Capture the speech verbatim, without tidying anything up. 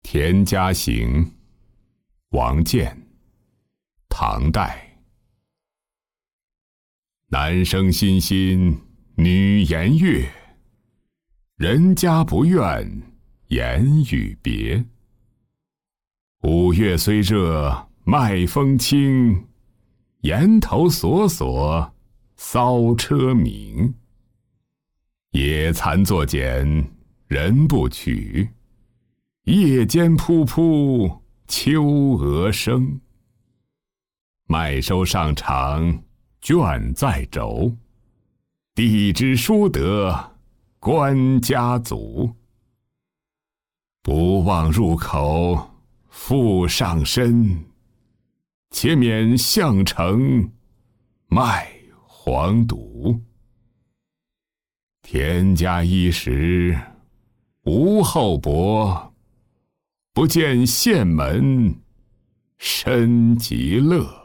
田家行》王建，唐代。男生欣欣，女颜悦，人家不愿言语别。五月虽热，麦风轻，檐头锁锁，骚车鸣。野蚕作茧，人不取，夜间扑扑，秋蛾声。麦收上场，卷在轴，地支书得官家族。不忘入口，复上身，且免项城卖黄犊。田家衣食无厚薄，不见县门身极乐。